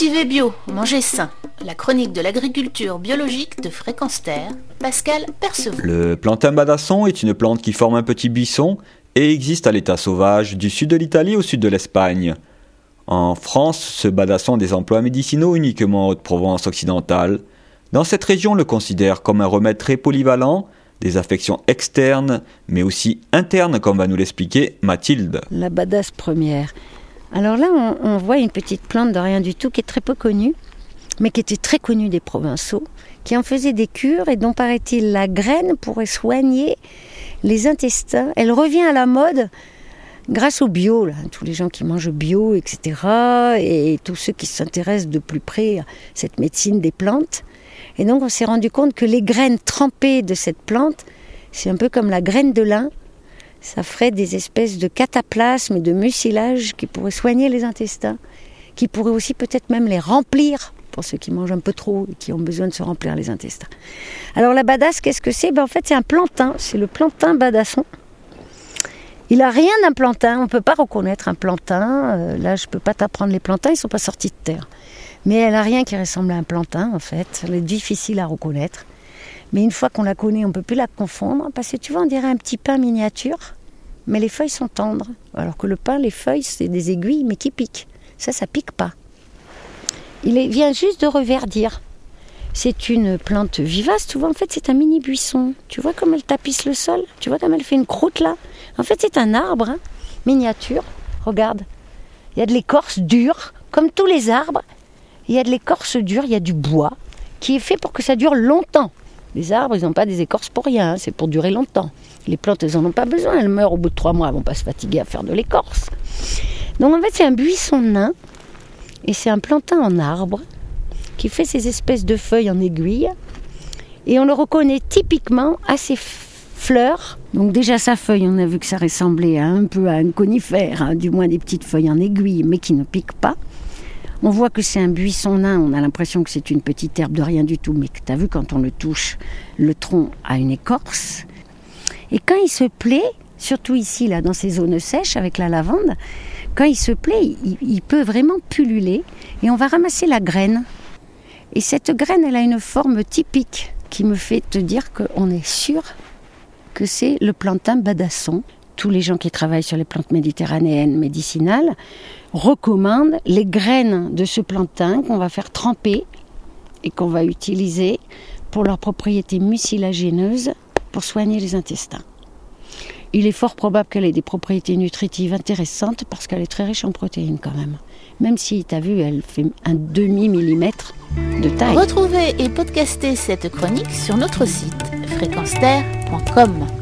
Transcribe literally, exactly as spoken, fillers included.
Cultiver bio, manger sain. La chronique de l'agriculture biologique de Fréquence Terre, Pascal Percevaux. Le plantain badasson est une plante qui forme un petit buisson et existe à l'état sauvage du sud de l'Italie au sud de l'Espagne. En France, ce badasson a des emplois médicinaux uniquement en Haute-Provence occidentale. Dans cette région, on le considère comme un remède très polyvalent, des affections externes, mais aussi internes, comme va nous l'expliquer Mathilde. La badasse première. Alors là, on, on voit une petite plante de rien du tout qui est très peu connue, mais qui était très connue des Provençaux, qui en faisait des cures et dont, paraît-il, la graine pourrait soigner les intestins. Elle revient à la mode grâce au bio, là, tous les gens qui mangent bio, et cetera, et tous ceux qui s'intéressent de plus près à cette médecine des plantes. Et donc on s'est rendu compte que les graines trempées de cette plante, c'est un peu comme la graine de lin, ça ferait des espèces de cataplasmes et de mucilage qui pourraient soigner les intestins, qui pourraient aussi peut-être même les remplir, pour ceux qui mangent un peu trop et qui ont besoin de se remplir les intestins. Alors la badasse, qu'est-ce que c'est ? Ben, en fait c'est un plantain, c'est le plantain badasson. Il n'a rien d'un plantain, on ne peut pas reconnaître un plantain. Euh, là, je ne peux pas t'apprendre les plantains, ils ne sont pas sortis de terre. Mais elle n'a rien qui ressemble à un plantain, en fait. Elle est difficile à reconnaître. Mais une fois qu'on la connaît, on ne peut plus la confondre. Parce que tu vois, on dirait un petit pain miniature, mais les feuilles sont tendres. Alors que le pain, les feuilles, c'est des aiguilles, mais qui piquent. Ça, ça ne pique pas. Il est, vient juste de reverdir. C'est une plante vivace, tu vois, en fait, c'est un mini buisson. Tu vois comme elle tapisse le sol ? Tu vois comme elle fait une croûte, là ? En fait, c'est un arbre, hein, miniature. Regarde, il y a de l'écorce dure, comme tous les arbres. Il y a de l'écorce dure, il y a du bois, qui est fait pour que ça dure longtemps. Les arbres, ils n'ont pas des écorces pour rien, hein, c'est pour durer longtemps. Les plantes, elles n'en ont pas besoin, elles meurent au bout de trois mois, elles ne vont pas se fatiguer à faire de l'écorce. Donc en fait, c'est un buisson nain, et c'est un plantain en arbre, qui fait ces espèces de feuilles en aiguille, et on le reconnaît typiquement à ses fleurs. Donc déjà sa feuille, on a vu que ça ressemblait un peu à un conifère, hein, du moins des petites feuilles en aiguille, mais qui ne piquent pas. On voit que c'est un buisson nain, on a l'impression que c'est une petite herbe de rien du tout, mais que tu as vu quand on le touche, le tronc a une écorce. Et quand il se plaît, surtout ici, là, dans ces zones sèches avec la lavande, quand il se plaît, il, il peut vraiment pulluler et on va ramasser la graine. Et cette graine, elle a une forme typique qui me fait te dire qu'on est sûr que c'est le plantain badasson. Tous les gens qui travaillent sur les plantes méditerranéennes médicinales recommandent les graines de ce plantain qu'on va faire tremper et qu'on va utiliser pour leurs propriétés mucilagéneuses pour soigner les intestins. Il est fort probable qu'elle ait des propriétés nutritives intéressantes parce qu'elle est très riche en protéines quand même. Même si, tu as vu, elle fait un demi-millimètre de taille. Retrouvez et podcastez cette chronique sur notre site fréquence terre point com.